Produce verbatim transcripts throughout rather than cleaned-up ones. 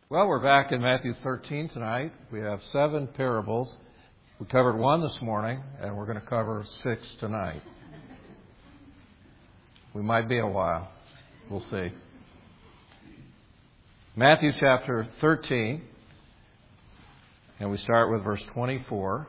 Well, we're back in Matthew thirteen tonight. We have seven parables. We covered one this morning, and we're going to cover six tonight. We might be a while. We'll see. Matthew chapter thirteen, and we start with verse twenty-four.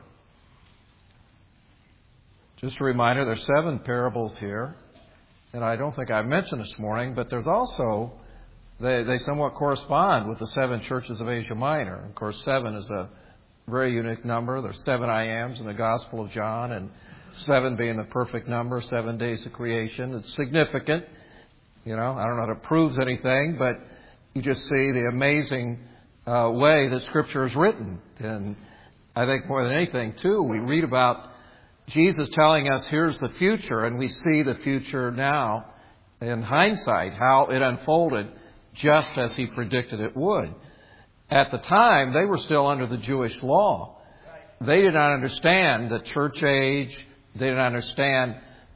Just a reminder, there's seven parables here, and I don't think I mentioned this morning, but there's also They, they somewhat correspond with the seven churches of Asia Minor. Of course, seven is a very unique number. There's seven I ams in the Gospel of John, and seven being the perfect number, seven days of creation. It's significant. You know, I don't know if it proves anything, but you just see the amazing uh, way that Scripture is written. And I think more than anything, too, we read about Jesus telling us, here's the future, and we see the future now in hindsight, how it unfolded just as he predicted it would. At the time, they were still under the Jewish law. They did not understand the church age. They did not understand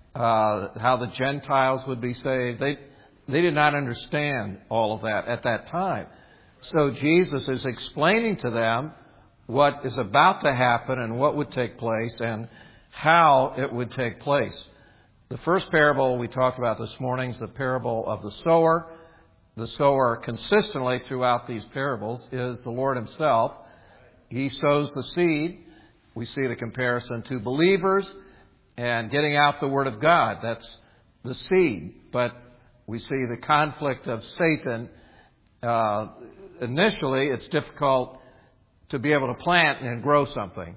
uh, how the Gentiles would be saved. They, they did not understand all of that at that time. So Jesus is explaining to them what is about to happen and what would take place and how it would take place. The first parable we talked about this morning is the parable of the sower. The sower consistently throughout these parables is the Lord himself. He sows the seed. We see the comparison to believers and getting out the Word of God. That's the seed. But we see the conflict of Satan. Uh, initially, it's difficult to be able to plant and grow something.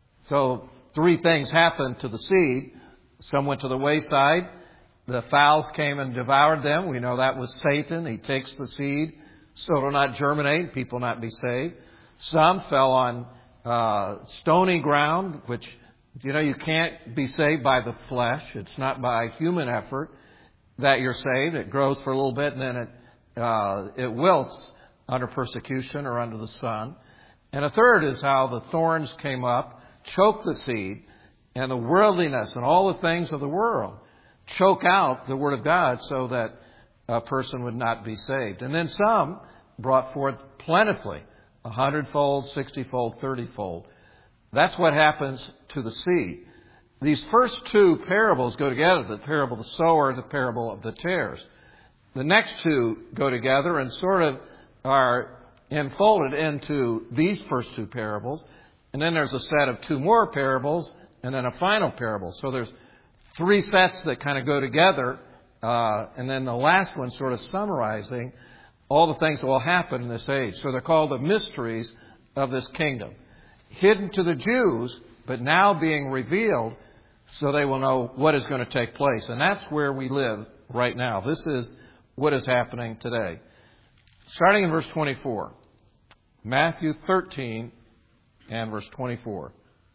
So three things happened to the seed. Some went to the wayside. The fowls came and devoured them. We know that was Satan. He takes the seed so it will not germinate, people not be saved. Some fell on uh, stony ground, which, you know, you can't be saved by the flesh. It's not by human effort that you're saved. It grows for a little bit and then it, uh, it wilts under persecution or under the sun. And a third is how the thorns came up, choked the seed, and the worldliness and all the things of the world choke out the Word of God so that a person would not be saved. And then some brought forth plentifully, a hundredfold, sixtyfold, thirtyfold. That's what happens to the seed. These first two parables go together, the parable of the sower, the parable of the tares. The next two go together and sort of are enfolded into these first two parables. And then there's a set of two more parables and then a final parable. So there's three sets that kind of go together, uh, and then the last one sort of summarizing all the things that will happen in this age. So they're called the mysteries of this kingdom. Hidden to the Jews, but now being revealed so they will know what is going to take place. And that's where we live right now. This is what is happening today. Starting in verse twenty-four. Matthew thirteen and verse twenty-four.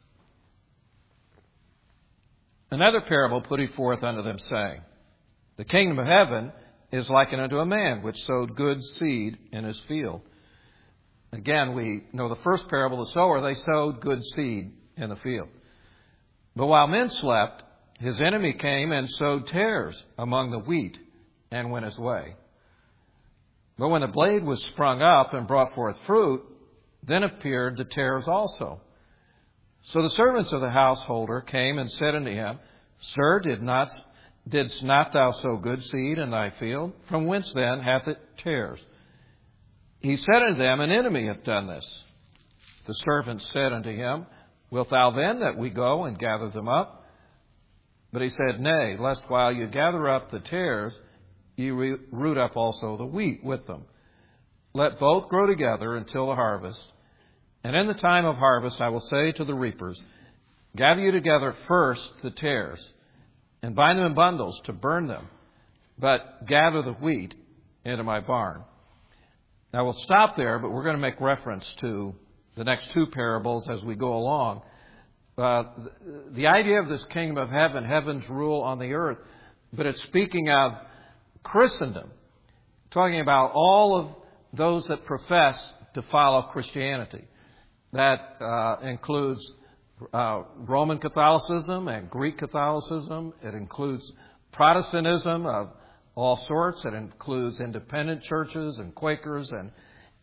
Another parable put he forth unto them, saying, The kingdom of heaven is likened unto a man which sowed good seed in his field. Again, we know the first parable, the sower, they sowed good seed in the field. But while men slept, his enemy came and sowed tares among the wheat and went his way. But when the blade was sprung up and brought forth fruit, then appeared the tares also. So the servants of the householder came and said unto him, Sir, did not, didst not thou sow good seed in thy field? From whence then hath it tares? He said unto them, An enemy hath done this. The servants said unto him, Wilt thou then that we go and gather them up? But he said, Nay, lest while you gather up the tares, ye root up also the wheat with them. Let both grow together until the harvest. And in the time of harvest I will say to the reapers, Gather you together first the tares, and bind them in bundles to burn them, but gather the wheat into my barn. Now we'll stop there, but we're going to make reference to the next two parables as we go along. Uh, the idea of this kingdom of heaven, heaven's rule on the earth, but it's speaking of Christendom, talking about all of those that profess to follow Christianity. That uh, includes uh, Roman Catholicism and Greek Catholicism. It includes Protestantism of all sorts. It includes independent churches and Quakers and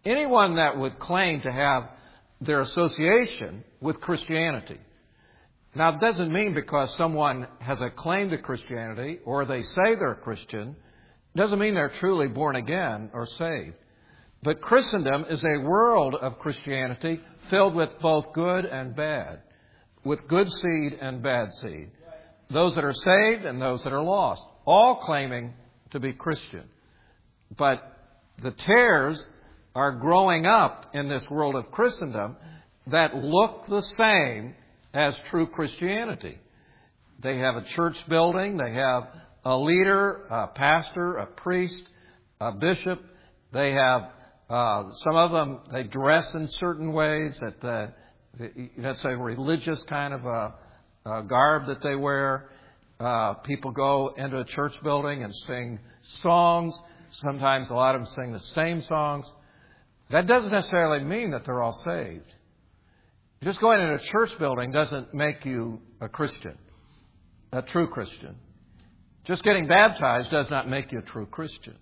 anyone that would claim to have their association with Christianity. Now, it doesn't mean because someone has a claim to Christianity or they say they're a Christian, doesn't mean they're truly born again or saved. But Christendom is a world of Christianity filled with both good and bad, with good seed and bad seed. Those that are saved and those that are lost, all claiming to be Christian. But the tares are growing up in this world of Christendom that look the same as true Christianity. They have a church building, they have a leader, a pastor, a priest, a bishop. They have, uh, some of them, they dress in certain ways, that uh, that's a religious kind of a, a garb that they wear. Uh, people go into a church building and sing songs. Sometimes a lot of them sing the same songs. That doesn't necessarily mean that they're all saved. Just going into a church building doesn't make you a Christian, a true Christian. Just getting baptized does not make you a true Christian.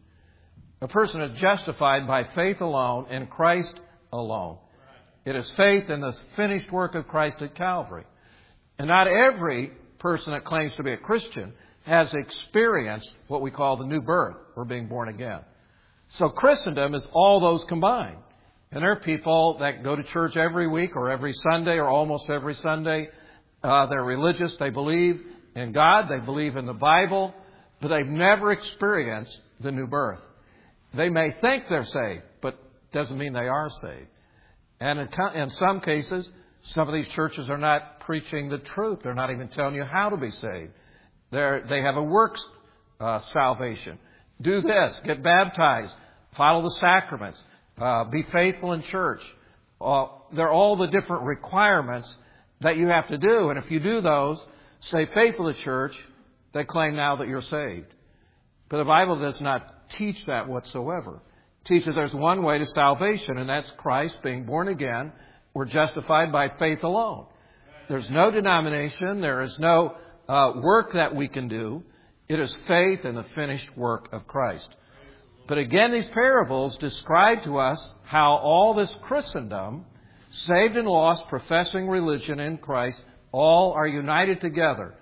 A person is justified by faith alone in Christ alone. It is faith in the finished work of Christ at Calvary. And not every person that claims to be a Christian has experienced what we call the new birth, or being born again. So Christendom is all those combined. And there are people that go to church every week or every Sunday or almost every Sunday. Uh, they're religious. They believe in God. They believe in the Bible. But they've never experienced the new birth. They may think they're saved, but doesn't mean they are saved. And in, in some cases, some of these churches are not preaching the truth. They're not even telling you how to be saved. They're, they have a works uh, salvation. Do this. Get baptized. Follow the sacraments. Uh, be faithful in church. Uh, they're all the different requirements that you have to do. And if you do those, stay faithful to church, they claim now that you're saved. But the Bible does not teach that whatsoever. It teaches there's one way to salvation, and that's Christ being born again. We're justified by faith alone. There's no denomination. There is no uh, work that we can do. It is faith in the finished work of Christ. But again, these parables describe to us how all this Christendom, saved and lost, professing religion in Christ, all are united together.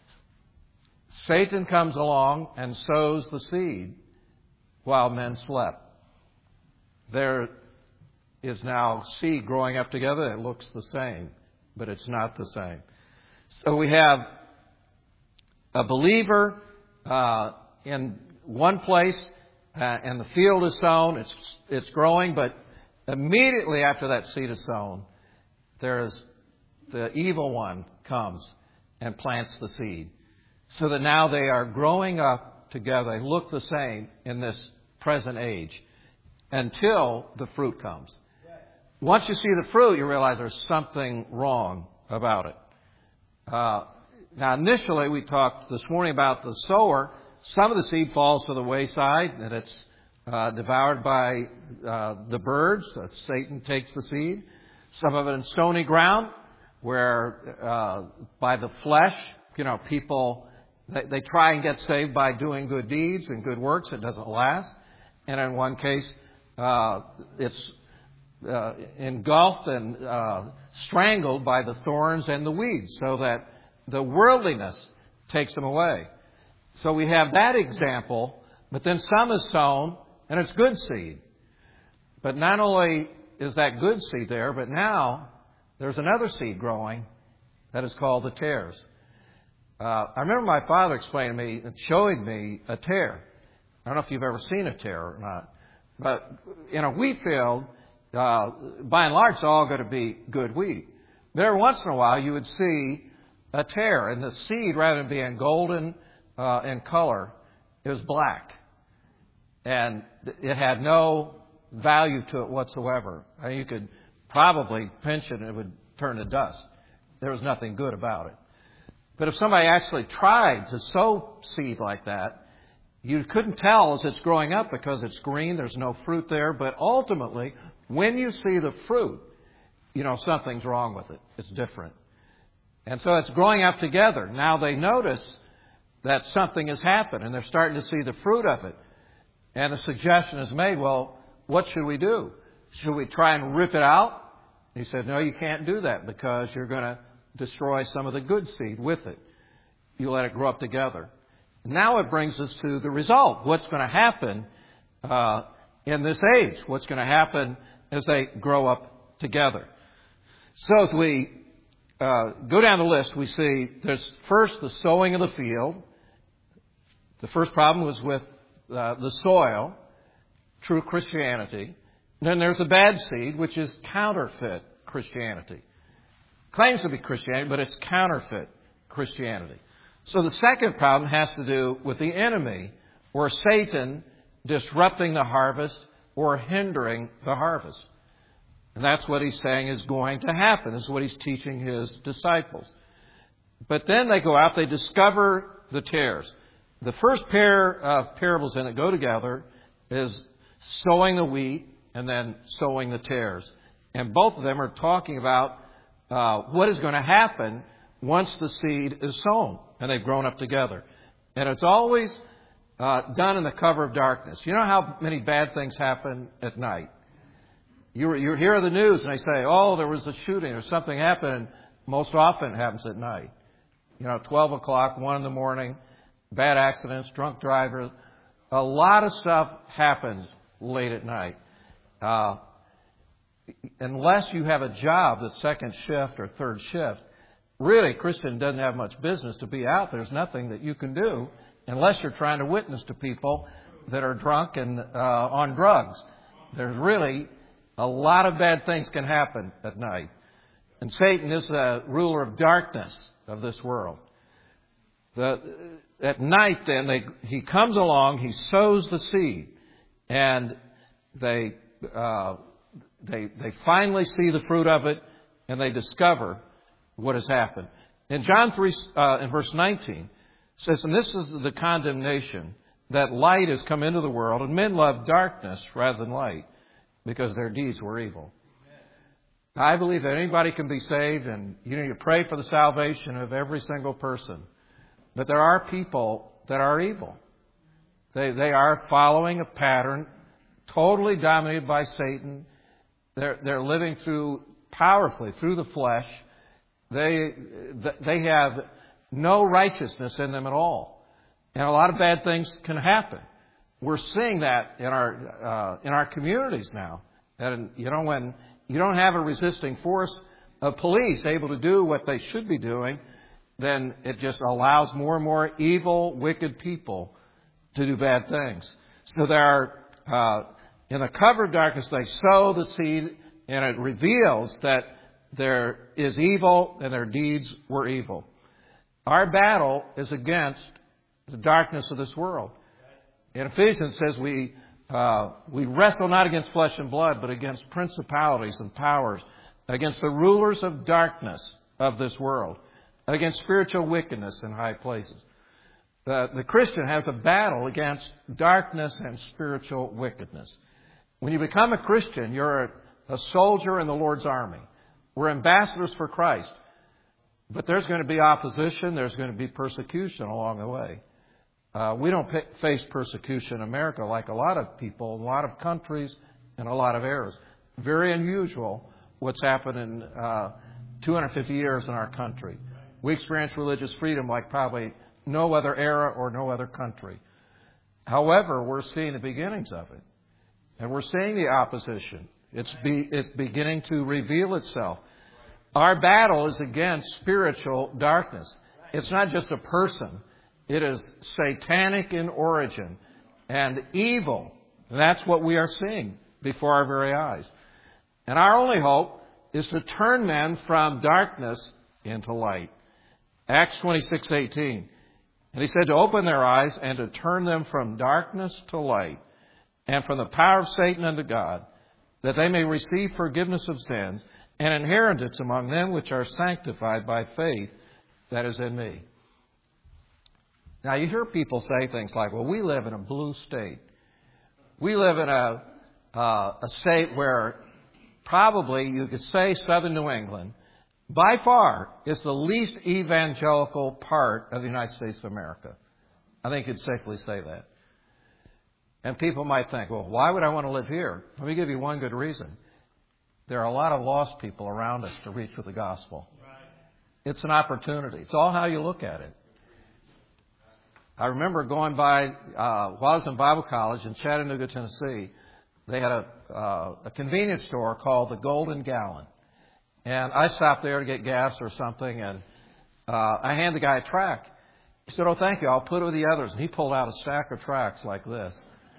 Satan comes along and sows the seed while men slept. There is now seed growing up together that looks the same, but it's not the same. So we have a believer uh, in one place, uh, and the field is sown. It's it's growing, but immediately after that seed is sown, there's the evil one comes and plants the seed, so that now they are growing up together. They look the same in this present age until the fruit comes. Once you see the fruit, you realize there's something wrong about it. Uh, now, initially, we talked this morning about the sower. Some of the seed falls to the wayside, and it's uh, devoured by uh, the birds. Uh, Satan takes the seed. Some of it in stony ground, where uh, by the flesh, you know, people, they, they try and get saved by doing good deeds and good works. It doesn't last. And in one case, uh, it's uh, engulfed and uh, strangled by the thorns and the weeds, so that the worldliness takes them away. So we have that example, but then some is sown, and it's good seed. But not only is that good seed there, but now there's another seed growing that is called the tares. Uh, I remember my father explaining to me and showing me a tare. I don't know if you've ever seen a tare or not. But in a wheat field, uh, by and large, it's all going to be good wheat. But every once in a while, you would see a tare, and the seed, rather than being golden uh, in color, it was black. And it had no value to it whatsoever. I mean, you could probably pinch it and it would turn to dust. There was nothing good about it. But if somebody actually tried to sow seed like that, you couldn't tell as it's growing up because it's green, there's no fruit there. But ultimately, when you see the fruit, you know something's wrong with it. It's different. And so it's growing up together. Now they notice that something has happened, and they're starting to see the fruit of it. And the suggestion is made, well, what should we do? Should we try and rip it out? He said, no, you can't do that because you're going to destroy some of the good seed with it. You let it grow up together. Now it brings us to the result. What's going to happen uh, in this age? What's going to happen as they grow up together? So as we uh, go down the list, we see there's first the sowing of the field. The first problem was with uh, the soil, true Christianity. And then there's the bad seed, which is counterfeit Christianity. Claims to be Christianity, but it's counterfeit Christianity. So the second problem has to do with the enemy, or Satan disrupting the harvest or hindering the harvest. And that's what he's saying is going to happen. This is what he's teaching his disciples. But then they go out, they discover the tares. The first pair of parables in it go together is sowing the wheat and then sowing the tares. And both of them are talking about uh, what is going to happen once the seed is sown and they've grown up together. And it's always uh, done in the cover of darkness. You know how many bad things happen at night? You, you hear the news and they say, oh, there was a shooting or something happened. And most often it happens at night. You know, twelve o'clock, one in the morning, bad accidents, drunk drivers. A lot of stuff happens late at night. Uh, unless you have a job that's second shift or third shift, really, a Christian doesn't have much business to be out. There's nothing that you can do unless you're trying to witness to people that are drunk and uh, on drugs. There's really a lot of bad things can happen at night. And Satan is the ruler of darkness of this world. The, at night, then, they, he comes along, he sows the seed, and they, uh, they, they finally see the fruit of it, and they discover what has happened. In John three, uh, in verse nineteen, it says, and this is the condemnation, that light has come into the world, and men love darkness rather than light, because their deeds were evil. I believe that anybody can be saved, and you know, you pray for the salvation of every single person. But there are people that are evil. They they are following a pattern totally dominated by Satan. They're they're living through powerfully through the flesh. They they have no righteousness in them at all, and a lot of bad things can happen. We're seeing that in our uh, in our communities now. And you know, when you don't have a resisting force of police able to do what they should be doing, then it just allows more and more evil, wicked people to do bad things. So there are, uh, in the cover of darkness, they sow the seed, and it reveals that there is evil and their deeds were evil. Our battle is against the darkness of this world. In Ephesians it says we uh, we wrestle not against flesh and blood, but against principalities and powers, against the rulers of darkness of this world, against spiritual wickedness in high places. The, the Christian has a battle against darkness and spiritual wickedness. When you become a Christian, you're a, a soldier in the Lord's army. We're ambassadors for Christ. But there's going to be opposition. There's going to be persecution along the way. Uh, we don't p- face persecution in America like a lot of people, a lot of countries, and a lot of eras. Very unusual what's happened in uh, two hundred fifty years in our country. We experience religious freedom like probably no other era or no other country. However, we're seeing the beginnings of it. And we're seeing the opposition. It's, be, it's beginning to reveal itself. Our battle is against spiritual darkness. It's not just a person. It is satanic in origin and evil. And that's what we are seeing before our very eyes. And our only hope is to turn men from darkness into light. Acts twenty-six eighteen. And he said to open their eyes and to turn them from darkness to light and from the power of Satan unto God, that they may receive forgiveness of sins and inheritance among them which are sanctified by faith that is in me. Now you hear people say things like, well, we live in a blue state. We live in a, uh, a state where probably you could say southern New England, by far, is the least evangelical part of the United States of America. I think you'd safely say that. And people might think, well, why would I want to live here? Let me give you one good reason. there are a lot of lost people around us to reach with the gospel. It's an opportunity. It's all how you look at it. I remember going by, uh, while I was in Bible college in Chattanooga, Tennessee, they had a, uh, a convenience store called the Golden Gallon. And I stopped there to get gas or something, and uh, I handed the guy a tract. He said, "Oh, thank you, I'll put it with the others." And he pulled out a stack of tracts like this.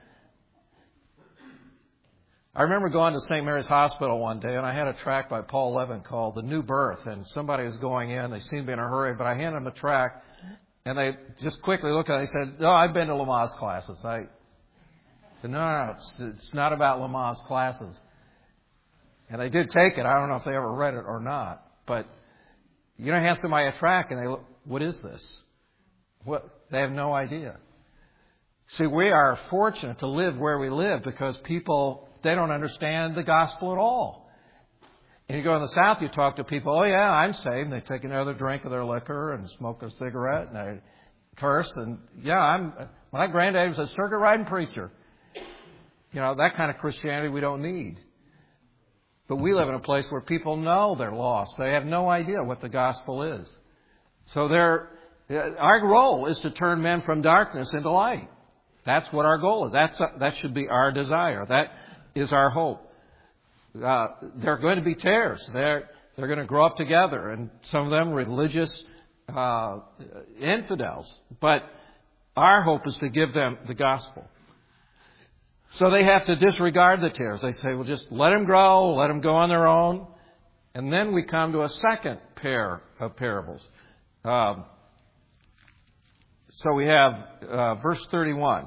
I remember going to Saint Mary's Hospital one day, and I had a tract by Paul Levin called The New Birth, and somebody was going in. They seemed to be in a hurry, but I handed them a tract, and they just quickly looked at it. They said, "No, I've been to Lamaze classes." I said, "No, no, no, it's, it's not about Lamaze classes." And they did take it. I don't know if they ever read it or not, but you know, hand somebody a tract, and they look, "What is this?" What? They have no idea. See, we are fortunate to live where we live because people, they don't understand the gospel at all. And you go in the South, you talk to people, "Oh yeah, I'm saved." And they take another drink of their liquor and smoke their cigarette and they curse. And yeah, I'm, my granddad was a circuit riding preacher. You know, that kind of Christianity we don't need. But we live in a place where people know they're lost. They have no idea what the gospel is. So they're, our role is to turn men from darkness into light. That's what our goal is. That's, that should be our desire. That is our hope. Uh, there are going to be tares. They're, they're going to grow up together, and some of them religious uh, infidels. But our hope is to give them the gospel. So they have to disregard the tares. They say, "Well, just let them grow, let them go on their own." And then we come to a second pair of parables. Um, so we have uh, verse thirty-one.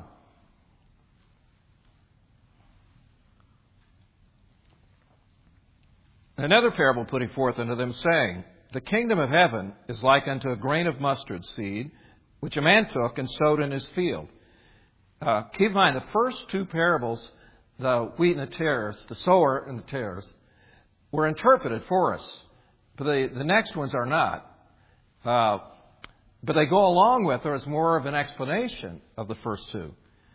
Another parable putting forth unto them, saying, "The kingdom of heaven is like unto a grain of mustard seed, which a man took and sowed in his field." Uh, keep in mind, the first two parables, the wheat and the tares, the sower and the tares, were interpreted for us. But the, the next ones are not. Uh, but they go along with, or it's more of an explanation of the first two.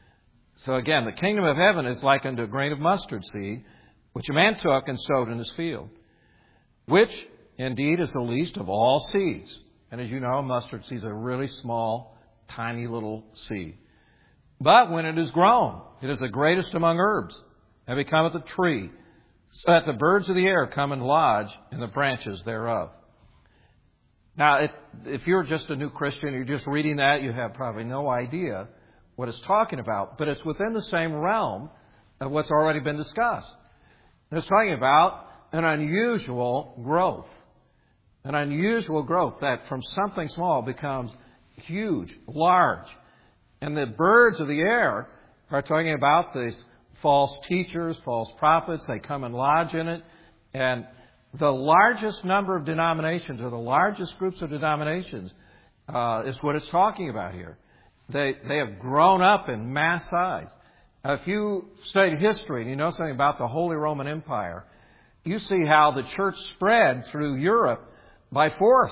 So again, the kingdom of heaven is like unto a grain of mustard seed, which a man took and sowed in his field, which indeed is the least of all seeds. And as you know, mustard seeds are really small, tiny little seed. But when it is grown, it is the greatest among herbs, and becometh a tree, so that the birds of the air come and lodge in the branches thereof. Now, if, if you're just a new Christian, you're just reading that, you have probably no idea what it's talking about. But it's within the same realm of what's already been discussed. And it's talking about an unusual growth. An unusual growth that from something small becomes huge, large. And the birds of the air are talking about these false teachers, false prophets. They come and lodge in it. And the largest number of denominations, or the largest groups of denominations, uh, is what it's talking about here. They, they have grown up in mass size. Now, if you study history and you know something about the Holy Roman Empire, you see how the church spread through Europe by force,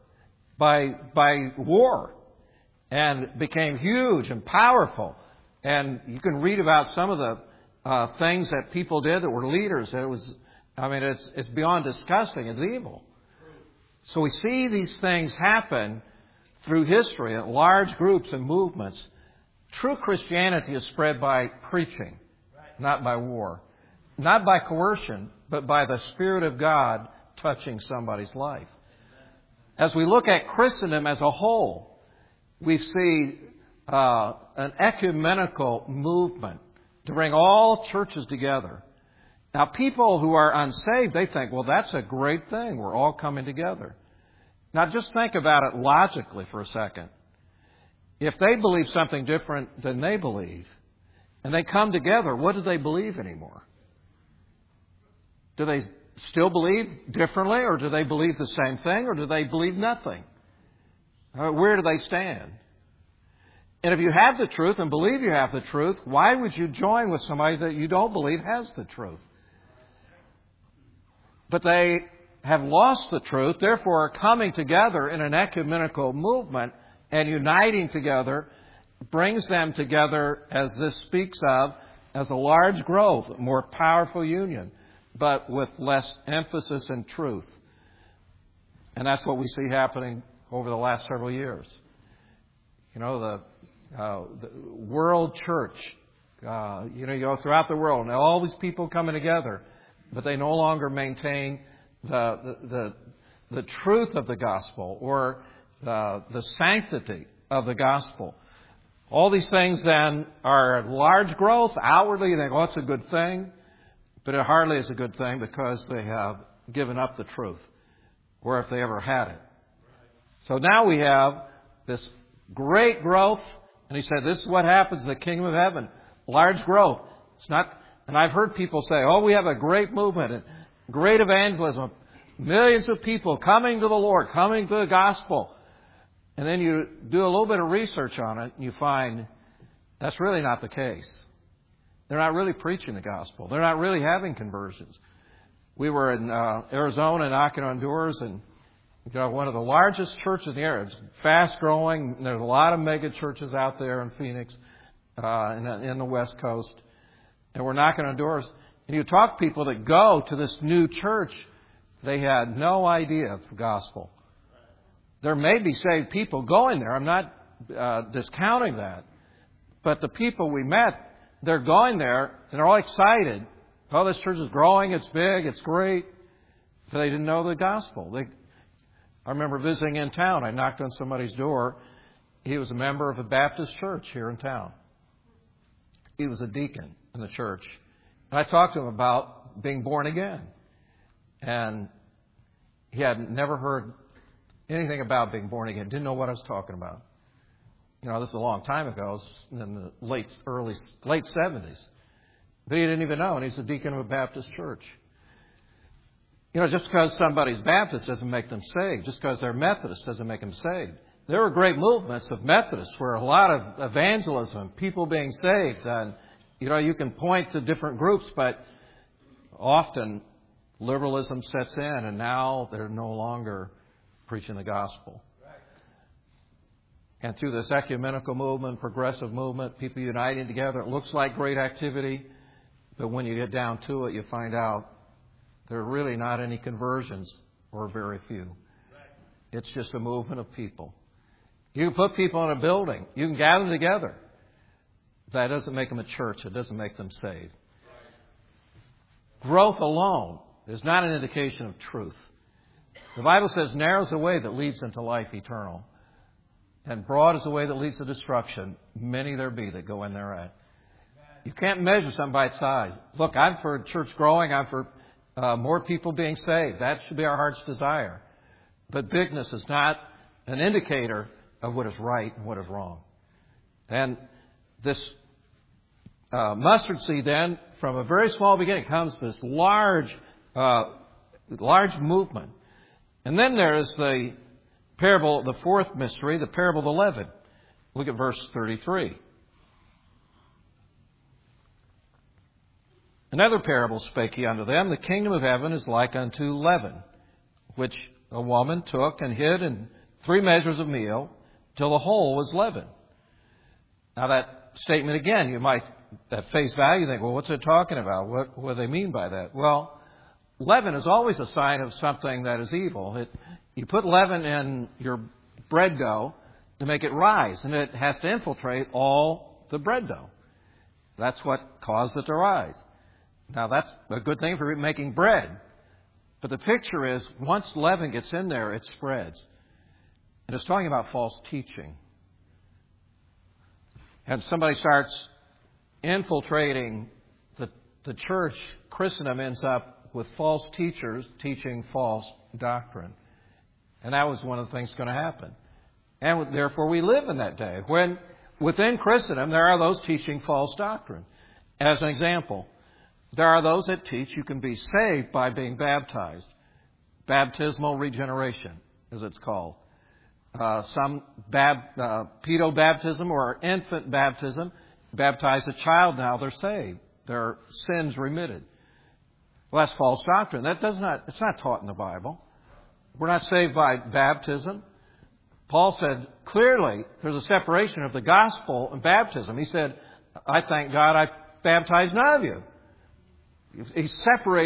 by, by war, and became huge and powerful. And you can read about some of the uh, things that people did that were leaders. It was, I mean, it's it's beyond disgusting. It's evil. So we see these things happen through history in large groups and movements. True Christianity is spread by preaching, not by war. Not by coercion, but by the Spirit of God touching somebody's life. As we look at Christendom as a whole, we see uh, an ecumenical movement to bring all churches together. Now, people who are unsaved, they think, well, that's a great thing. We're all coming together. Now, just think about it logically for a second. If they believe something different than they believe, and they come together, what do they believe anymore? Do they still believe differently, or do they believe the same thing, or do they believe nothing? Uh, where do they stand? And if you have the truth and believe you have the truth, why would you join with somebody that you don't believe has the truth? But they have lost the truth, therefore are coming together in an ecumenical movement, and uniting together brings them together, as this speaks of, as a large growth, a more powerful union. but with less emphasis and truth. And that's what we see happening over the last several years. You know, the, uh, the world church, uh, you know, you go throughout the world, and all these people coming together, but they no longer maintain the the the, the truth of the gospel or uh, the sanctity of the gospel. All these things then are large growth. Outwardly, you think, oh, it's a good thing. But it hardly is a good thing because they have given up the truth, or if they ever had it. So now we have this great growth. And he said, this is what happens in the kingdom of heaven. Large growth. It's not, and I've heard people say, oh, we have a great movement and great evangelism. Millions of people coming to the Lord, coming to the gospel. And then you do a little bit of research on it and you find that's really not the case. They're not really preaching the gospel. They're not really having conversions. We were in uh, Arizona, knocking on doors, and you know, one of the largest churches in the area. It's fast growing. There's a lot of mega churches out there in Phoenix, uh, in, in the West Coast. And we're knocking on doors. And you talk to people that go to this new church, they had no idea of the gospel. There may be saved people going there. I'm not uh, discounting that. But the people we met, they're going there and they're all excited. Oh, this church is growing. It's big. It's great. But they didn't know the gospel. They, I remember visiting in town. I knocked on somebody's door. He was a member of a Baptist church here in town. He was a deacon in the church. And I talked to him about being born again. And he had never heard anything about being born again. Didn't know what I was talking about. You know, this is a long time ago. It was in the late, early, late seventies. But he didn't even know, and he's a deacon of a Baptist church. You know, just because somebody's Baptist doesn't make them saved. Just because they're Methodist doesn't make them saved. There were great movements of Methodists where a lot of evangelism, people being saved. And, you know, you can point to different groups, but often liberalism sets in, and now they're no longer preaching the gospel. And through this ecumenical movement, progressive movement, people uniting together, it looks like great activity. But when you get down to it, you find out there are really not any conversions, or very few. It's just a movement of people. You can put people in a building. You can gather them together. That doesn't make them a church. It doesn't make them saved. Growth alone is not an indication of truth. The Bible says, narrow is the way that leads into life eternal, and broad is the way that leads to destruction. Many there be that go in thereat. You can't measure something by its size. Look, I'm for church growing. I'm for uh, more people being saved. That should be our heart's desire. But bigness is not an indicator of what is right and what is wrong. And this uh, mustard seed then, from a very small beginning, comes to this large, uh, large movement. And then there is the parable, the fourth mystery, the parable of the leaven. Look at verse thirty-three. Another parable spake he unto them, the kingdom of heaven is like unto leaven, which a woman took and hid in three measures of meal, till the whole was leavened. Now that statement again, you might, at face value, think, well, what's it talking about? What, what do they mean by that? Well, leaven is always a sign of something that is evil. It, you put leaven in your bread dough to make it rise, and it has to infiltrate all the bread dough. That's what caused it to rise. Now, that's a good thing for making bread. But the picture is, once leaven gets in there, it spreads. And it's talking about false teaching. And somebody starts infiltrating the, the church, Christendom ends up with false teachers teaching false doctrine. And that was one of the things going to happen. And therefore we live in that day when within Christendom there are those teaching false doctrine. As an example, there are those that teach you can be saved by being baptized. Baptismal regeneration, as it's called. Uh, some bab, uh, pedo-baptism or infant baptism, baptize a child, now they're saved. Their sins remitted. Well, that's false doctrine. That does not, it's not taught in the Bible. We're not saved by baptism. Paul said clearly there's a separation of the gospel and baptism. He said, I thank God I baptized none of you. He separated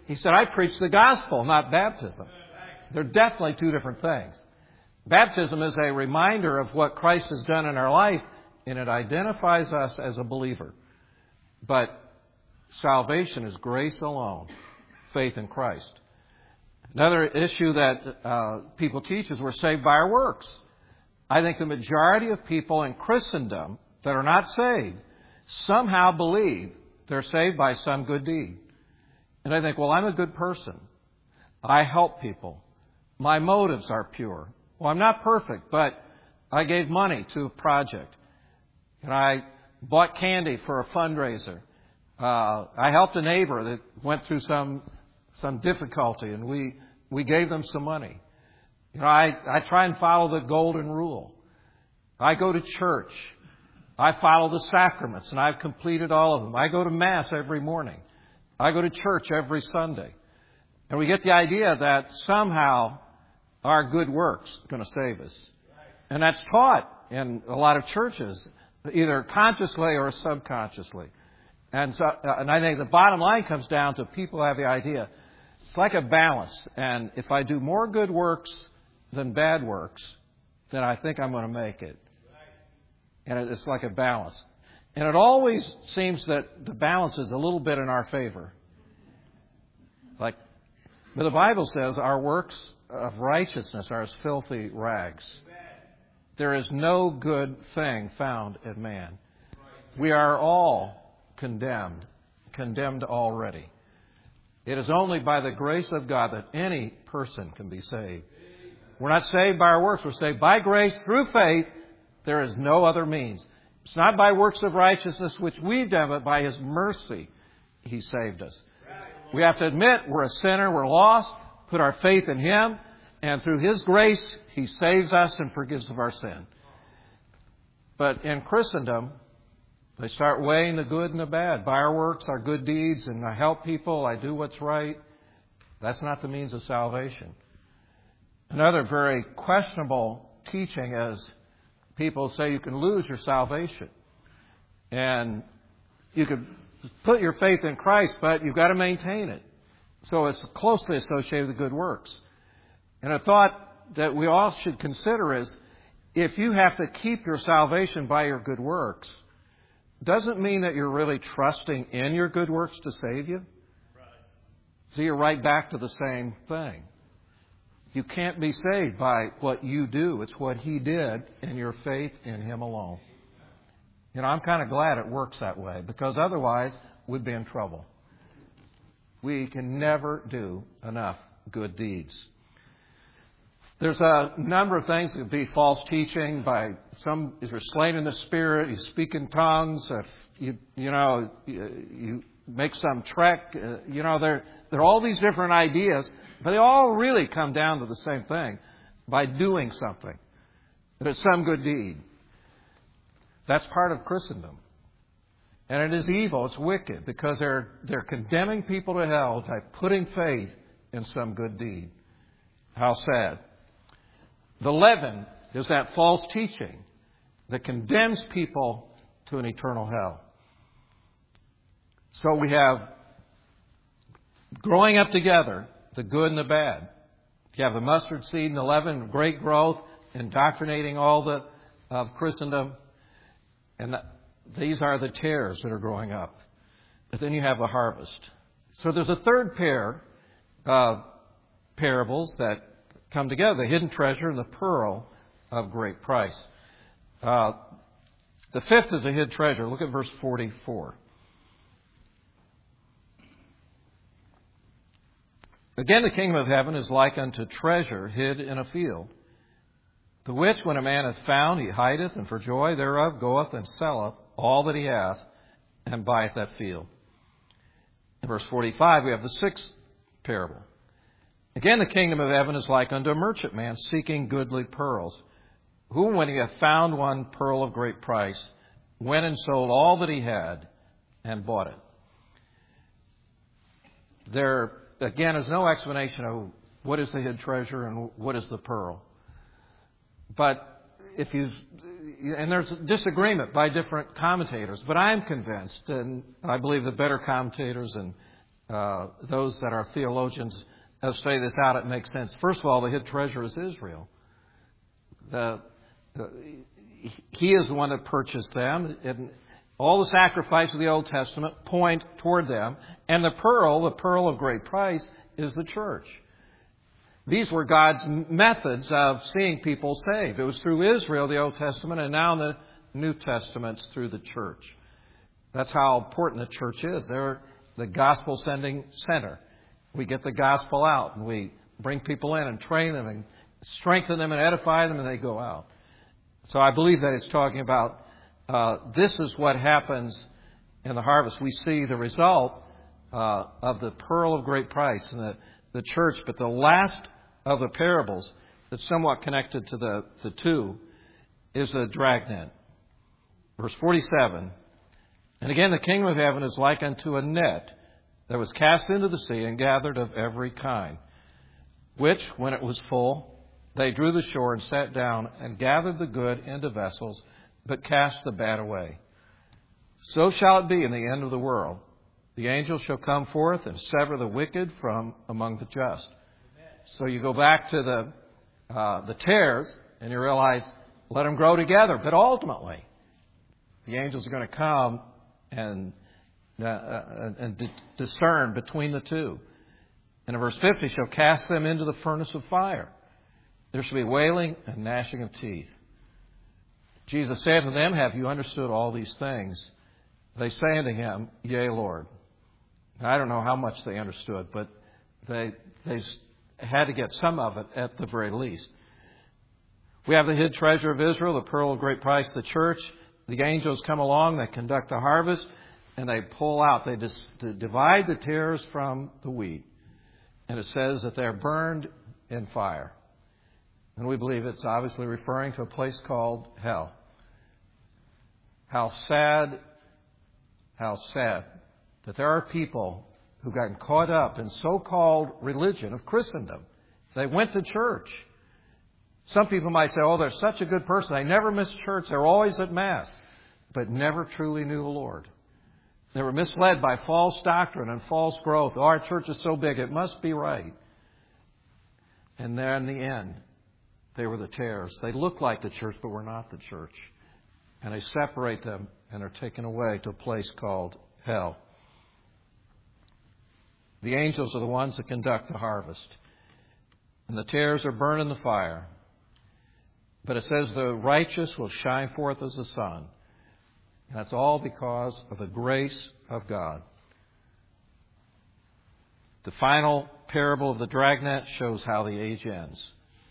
he said, I preach the gospel, not baptism. They're definitely two different things. Baptism is a reminder of what Christ has done in our life, and it identifies us as a believer. But salvation is grace alone, faith in Christ. Another issue that uh, people teach is we're saved by our works. I think the majority of people in Christendom that are not saved somehow believe they're saved by some good deed. And I think, well, I'm a good person. I help people. My motives are pure. Well, I'm not perfect, but I gave money to a project. And I bought candy for a fundraiser. Uh, I helped a neighbor that went through some some difficulty, and we, we gave them some money. You know, I, I try and follow the golden rule. I go to church. I follow the sacraments, and I've completed all of them. I go to Mass every morning. I go to church every Sunday. And we get the idea that somehow our good works are going to save us. And that's taught in a lot of churches, either consciously or subconsciously. And so, and I think the bottom line comes down to people have the idea, it's like a balance. And if I do more good works than bad works, then I think I'm going to make it. And it's like a balance. And it always seems that the balance is a little bit in our favor. Like, but the Bible says our works of righteousness are as filthy rags. There is no good thing found in man. We are all condemned, condemned already. It is only by the grace of God that any person can be saved. We're not saved by our works. We're saved by grace through faith. There is no other means. It's not by works of righteousness which we've done, but by His mercy He saved us. We have to admit we're a sinner, we're lost, put our faith in Him, and through His grace He saves us and forgives of our sin. But in Christendom, they start weighing the good and the bad. By our works, our good deeds, and I help people, I do what's right. That's not the means of salvation. Another very questionable teaching is people say you can lose your salvation. And you could put your faith in Christ, but you've got to maintain it. So it's closely associated with good works. And a thought that we all should consider is, if you have to keep your salvation by your good works, doesn't mean that you're really trusting in your good works to save you. So you're right back to the same thing. You can't be saved by what you do. It's what He did and your faith in Him alone. You know, I'm kind of glad it works that way, because otherwise we'd be in trouble. We can never do enough good deeds. There's a number of things that could be false teaching by some. If you're slain in the Spirit, you speak in tongues. If you you know you, you make some trek, uh, you know there there are all these different ideas, but they all really come down to the same thing: by doing something. That it's some good deed. That's part of Christendom, and it is evil. It's wicked because they're they're condemning people to hell by putting faith in some good deed. How sad. The leaven is that false teaching that condemns people to an eternal hell. So we have growing up together, the good and the bad. You have the mustard seed and the leaven, great growth, indoctrinating all the of Christendom. And that, these are the tares that are growing up. But then you have the harvest. So there's a third pair of parables that come together, the hidden treasure and the pearl of great price. Uh, the fifth is a hid treasure. Look at verse forty-four. Again, the kingdom of heaven is like unto treasure hid in a field, the which when a man hath found, he hideth, and for joy thereof goeth and selleth all that he hath, and buyeth that field. In verse forty-five, we have the sixth parable. Again, the kingdom of heaven is like unto a merchantman seeking goodly pearls, who, when he hath found one pearl of great price, went and sold all that he had and bought it. There, again, is no explanation of what is the hid treasure and what is the pearl. But if you, and there's disagreement by different commentators, but I'm convinced, and I believe the better commentators and uh, those that are theologians have studied this out, it makes sense. First of all, the hid treasure is Israel. The, the, he is the one that purchased them. And all the sacrifices of the Old Testament point toward them. And the pearl, the pearl of great price, is the church. These were God's methods of seeing people saved. It was through Israel, the Old Testament, and now in the New Testament through the church. That's how important the church is. They're the gospel sending center. We get the gospel out and we bring people in and train them and strengthen them and edify them, and they go out. So I believe that it's talking about uh, this is what happens in the harvest. We see the result uh, of the pearl of great price in the, the church. But the last of the parables that's somewhat connected to the, the two is the dragnet. Verse forty-seven. And again, the kingdom of heaven is like unto a net that was cast into the sea and gathered of every kind, which, when it was full, they drew the shore and sat down and gathered the good into vessels, but cast the bad away. So shall it be in the end of the world. The angel shall come forth and sever the wicked from among the just. Amen. So you go back to the uh, the tares and you realize, let them grow together. But ultimately, the angels are going to come and uh, and d- discern between the two. And in verse fifty, shall cast them into the furnace of fire. There shall be wailing and gnashing of teeth. Jesus said to them, have you understood all these things? They say unto him, yea, Lord. Now, I don't know how much they understood, but they they had to get some of it at the very least. We have the hid treasure of Israel, the pearl of great price, the church. The angels come along, they conduct the harvest, and they pull out. They dis- divide the tares from the wheat. And it says that they're burned in fire. And we believe it's obviously referring to a place called hell. How sad, how sad that there are people who've gotten caught up in so-called religion of Christendom. They went to church. Some people might say, oh, they're such a good person. They never miss church. They're always at Mass. But never truly knew the Lord. They were misled by false doctrine and false growth. Oh, our church is so big, it must be right. And then in the end, they were the tares. They look like the church, but were not the church. And they separate them and are taken away to a place called hell. The angels are the ones that conduct the harvest. And the tares are burned in the fire. But it says the righteous will shine forth as the sun. And that's all because of the grace of God. The final parable of the dragnet shows how the age ends.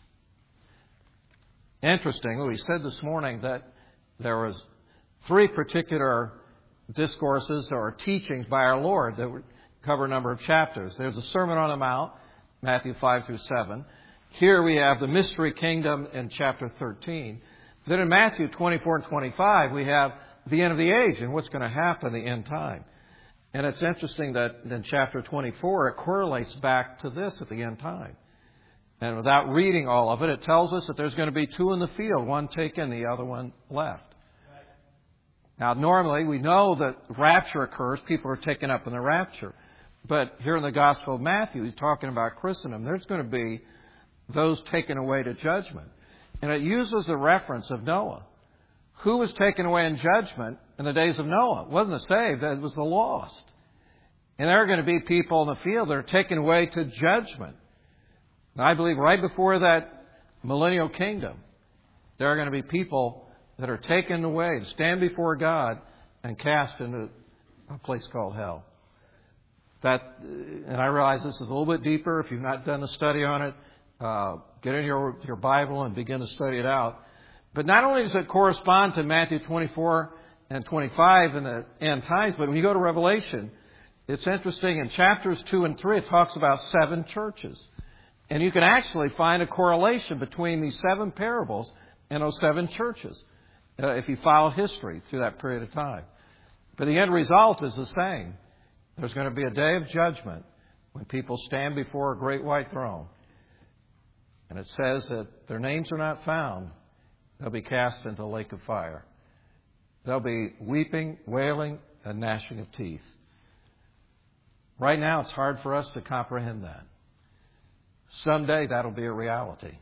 Interesting, we said this morning that there was three particular discourses or teachings by our Lord that would cover a number of chapters. There's the Sermon on the Mount, Matthew five through seven. Here we have the mystery kingdom in chapter thirteen. Then in Matthew twenty-four and twenty-five, we have the end of the age and what's going to happen in the end time. And it's interesting that in chapter twenty-four, it correlates back to this at the end time. And without reading all of it, it tells us that there's going to be two in the field, one taken, the other one left. Right. Now, normally we know that rapture occurs. People are taken up in the rapture. But here in the Gospel of Matthew, he's talking about Christendom. There's going to be those taken away to judgment. And it uses the reference of Noah. Who was taken away in judgment in the days of Noah? It wasn't the saved, it was the lost. And there are going to be people in the field that are taken away to judgment. And I believe right before that millennial kingdom, there are going to be people that are taken away and stand before God and cast into a place called hell. That, and I realize this is a little bit deeper. If you've not done a study on it, uh, get in your, your Bible and begin to study it out. But not only does it correspond to Matthew twenty-four and twenty-five in the end times, but when you go to Revelation, it's interesting. In chapters two and three, it talks about seven churches. And you can actually find a correlation between these seven parables and those seven churches, uh, if you follow history through that period of time. But the end result is the same. There's going to be a day of judgment when people stand before a great white throne. And it says that their names are not found. They'll be cast into the lake of fire. There'll be weeping, wailing, and gnashing of teeth. Right now, it's hard for us to comprehend that. Someday, that'll be a reality.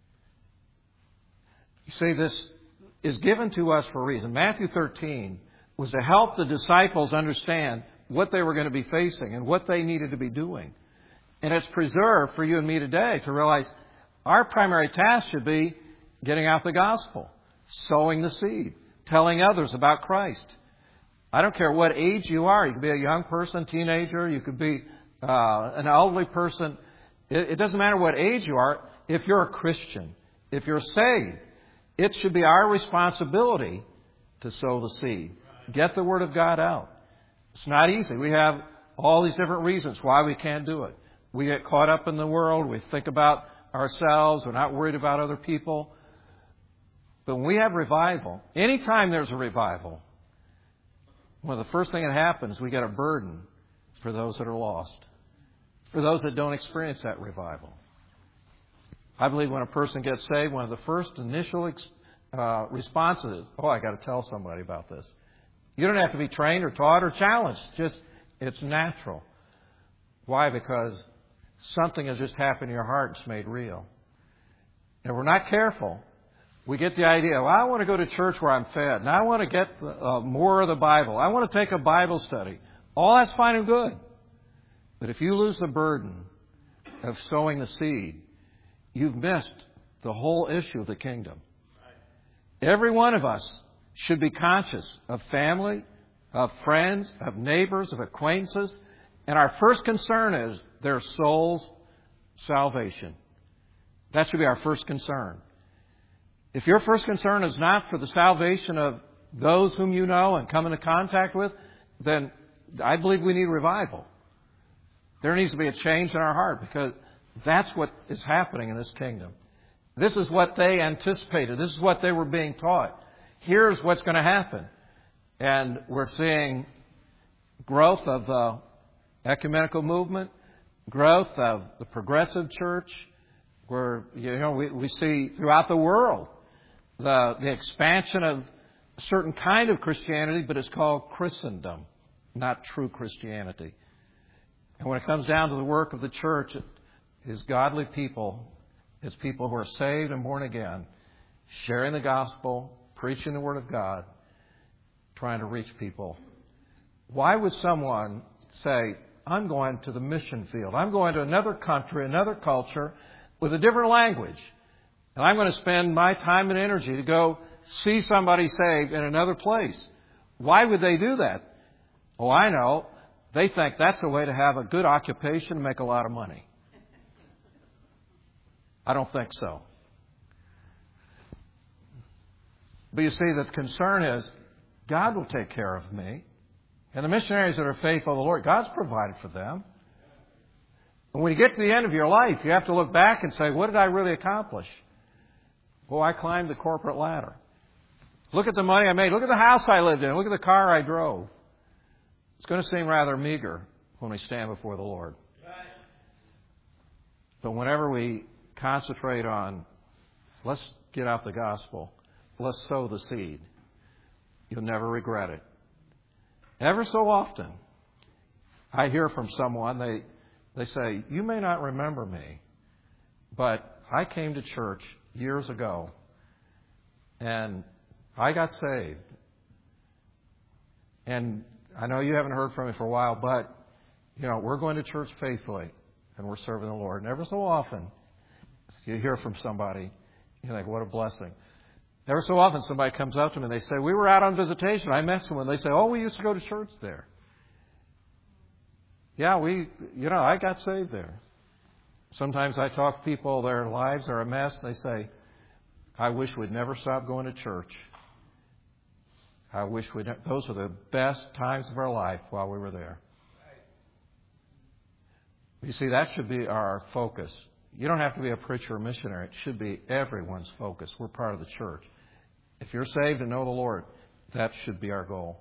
You see, this is given to us for a reason. Matthew thirteen was to help the disciples understand what they were going to be facing and what they needed to be doing. And it's preserved for you and me today to realize our primary task should be getting out the gospel, sowing the seed, telling others about Christ. I don't care what age you are. You could be a young person, teenager. You could be uh, an elderly person. It, it doesn't matter what age you are. If you're a Christian, if you're saved, it should be our responsibility to sow the seed. Get the Word of God out. It's not easy. We have all these different reasons why we can't do it. We get caught up in the world. We think about ourselves. We're not worried about other people. But when we have revival, anytime there's a revival, one of the first things that happens, we get a burden for those that are lost, for those that don't experience that revival. I believe when a person gets saved, one of the first initial uh, responses is, oh, I got to tell somebody about this. You don't have to be trained or taught or challenged. Just, it's natural. Why? Because something has just happened in your heart and it's made real. And if we're not careful, we get the idea, well, I want to go to church where I'm fed, and I want to get uh, more of the Bible. I want to take a Bible study. All that's fine and good. But if you lose the burden of sowing the seed, you've missed the whole issue of the kingdom. Every one of us should be conscious of family, of friends, of neighbors, of acquaintances. And our first concern is their soul's salvation. That should be our first concern. If your first concern is not for the salvation of those whom you know and come into contact with, then I believe we need revival. There needs to be a change in our heart because that's what is happening in this kingdom. This is what they anticipated. This is what they were being taught. Here's what's going to happen. And we're seeing growth of the ecumenical movement, growth of the progressive church. Where, you know, we, we see throughout the world the, the expansion of a certain kind of Christianity, but it's called Christendom, not true Christianity. And when it comes down to the work of the church, it is godly people. It's people who are saved and born again, sharing the gospel, preaching the Word of God, trying to reach people. Why would someone say, I'm going to the mission field. I'm going to another country, another culture, with a different language. And I'm going to spend my time and energy to go see somebody saved in another place. Why would they do that? Oh, I know. They think that's a way to have a good occupation and make a lot of money. I don't think so. But you see, the concern is God will take care of me. And the missionaries that are faithful to the Lord, God's provided for them. And when you get to the end of your life, you have to look back and say, what did I really accomplish? Well, I climbed the corporate ladder. Look at the money I made. Look at the house I lived in. Look at the car I drove. It's going to seem rather meager when we stand before the Lord. But whenever we concentrate on, let's get out the gospel, let's sow the seed, you'll never regret it. Ever so often, I hear from someone, they they say, you may not remember me, but I came to church years ago, and I got saved. And I know you haven't heard from me for a while, but, you know, we're going to church faithfully, and we're serving the Lord. And ever so often, you hear from somebody, you're like, what a blessing. Ever so often, somebody comes up to me and they say, we were out on visitation. I met someone. They say, oh, we used to go to church there. Yeah, we, you know, I got saved there. Sometimes I talk to people, their lives are a mess. They say, I wish we'd never stop going to church. I wish we'd, those were the best times of our life while we were there. You see, that should be our focus. You don't have to be a preacher or missionary. It should be everyone's focus. We're part of the church. If you're saved and know the Lord, that should be our goal.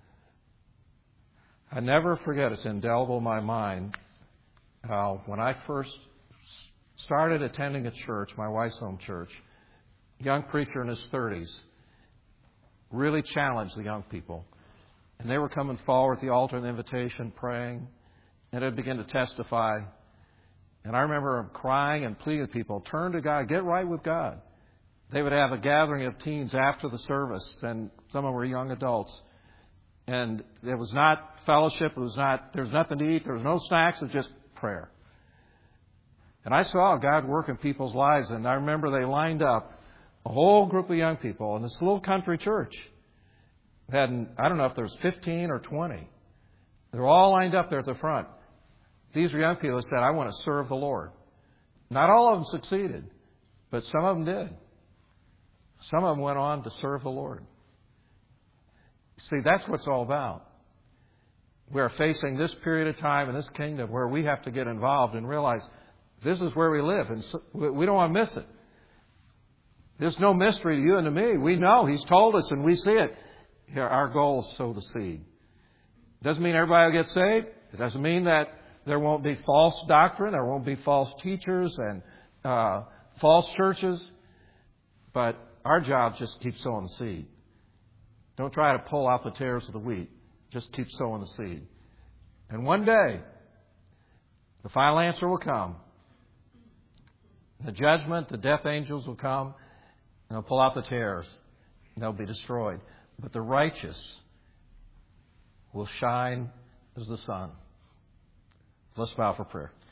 I never forget, it's indelible in my mind, uh, when I first started attending a church, my wife's home church, young preacher in his thirties, really challenged the young people. And they were coming forward at the altar and the invitation, praying. and they'd begin to testify. And I remember crying and pleading with people, turn to God, get right with God. They would have a gathering of teens after the service, and some of them were young adults. And it was not fellowship, it was not, there was nothing to eat, there was no snacks, it was just prayer. And I saw God work in people's lives, and I remember they lined up, a whole group of young people in this little country church. Had, I don't know if there was fifteen or twenty. They were all lined up there at the front. These were young people that said, I want to serve the Lord. Not all of them succeeded, but some of them did. Some of them went on to serve the Lord. See, that's what it's all about. We are facing this period of time in this kingdom where we have to get involved and realize this is where we live, and we don't want to miss it. There's no mystery to you and to me. We know. He's told us, and we see it. Here, our goal is sow the seed. It doesn't mean everybody will get saved. It doesn't mean that there won't be false doctrine. There won't be false teachers and uh, false churches. But our job is just keep sowing the seed. Don't try to pull out the tares of the wheat. Just keep sowing the seed. And one day, the final answer will come. The judgment, the death angels will come, and they'll pull out the tares, and they'll be destroyed. But the righteous will shine as the sun. Let's bow for prayer.